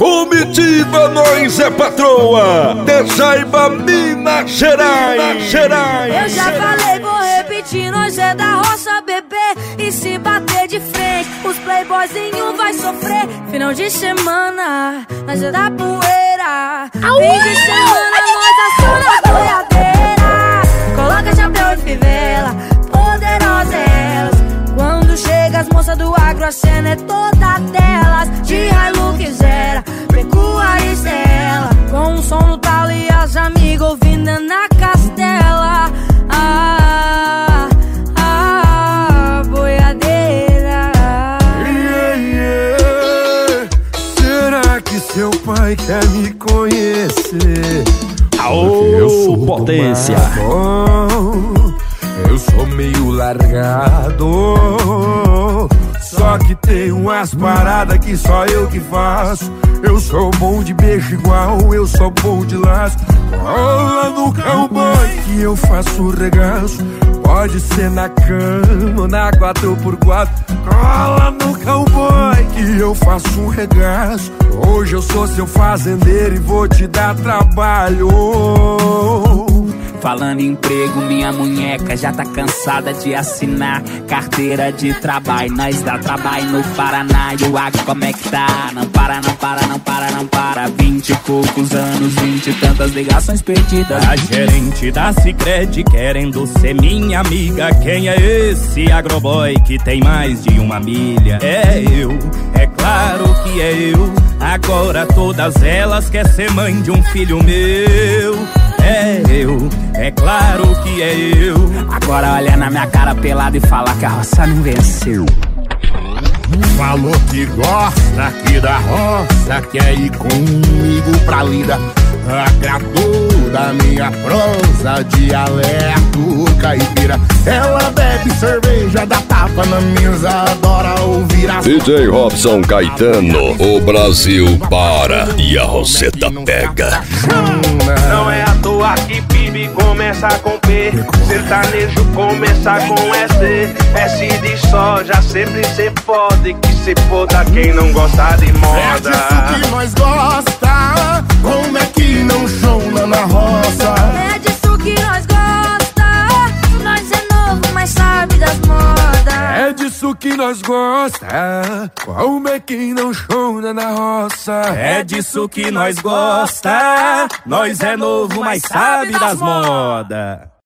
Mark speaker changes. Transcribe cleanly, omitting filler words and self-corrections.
Speaker 1: Comitiva Nós é Patroa, de Jaiba, Minas Gerais.
Speaker 2: Eu já falei, vou repetir, nós é da roça, bebê. E se bater de frente, os playboyzinhos vai sofrer. Final de semana, nós é da poeira. Fim de semana, nós aciona a boiadeira. Coloca chapéu e fivela, poderosas elas. Quando chega as moças do agro, a cena é toda delas. De Hilux era, pecuária Estela, com um som no talo e as amigas ouvindo na castela. Boiadeira.
Speaker 3: Será que seu pai quer me conhecer?
Speaker 1: Aô, potência!
Speaker 3: Eu sou meio largado, só que tem umas paradas que só eu que faço. Eu sou bom de beijo igual, eu sou bom de laço. Cola no cowboy que eu faço regaço. Pode ser na cama, na 4x4. Cola no cowboy que eu faço um regaço. Hoje eu sou seu fazendeiro e vou te dar trabalho.
Speaker 4: Falando em emprego, minha munheca já tá cansada de assinar carteira de trabalho. Nós dá trabalho no Paraná e o agro como é que tá? Não para, não para, não para, não para. 20 e poucos anos, 20 e tantas ligações perdidas.
Speaker 5: A gerente da Sicredi querendo ser minha amiga. Quem é esse agroboy que tem mais de uma milha? É eu, é claro que é eu. Agora todas elas querem ser mãe de um filho meu. É eu, é claro que é eu.
Speaker 4: Agora olha na minha cara pelada e fala que a roça não venceu.
Speaker 3: Falou que gosta aqui da roça, quer ir comigo pra lida. Agradou da minha prosa, dialeto caipira. Ela bebe cerveja, dá tapa na mesa, adora ouvir as...
Speaker 1: DJ Robson Caetano, o Brasil para e a roseta pega.
Speaker 6: Não é à toa que PIB começa com P, sertanejo começa com S. S de soja, sempre cê pode, que se foda quem não gosta de moda.
Speaker 3: É disso que nós gosta, como é que não chona na roça?
Speaker 2: É disso que nós gosta, nós é novo, mas sabe das modas.
Speaker 3: É disso que nós gosta, como é que não chona na roça?
Speaker 5: É disso que nós gosta, nós é novo, mas sabe das modas.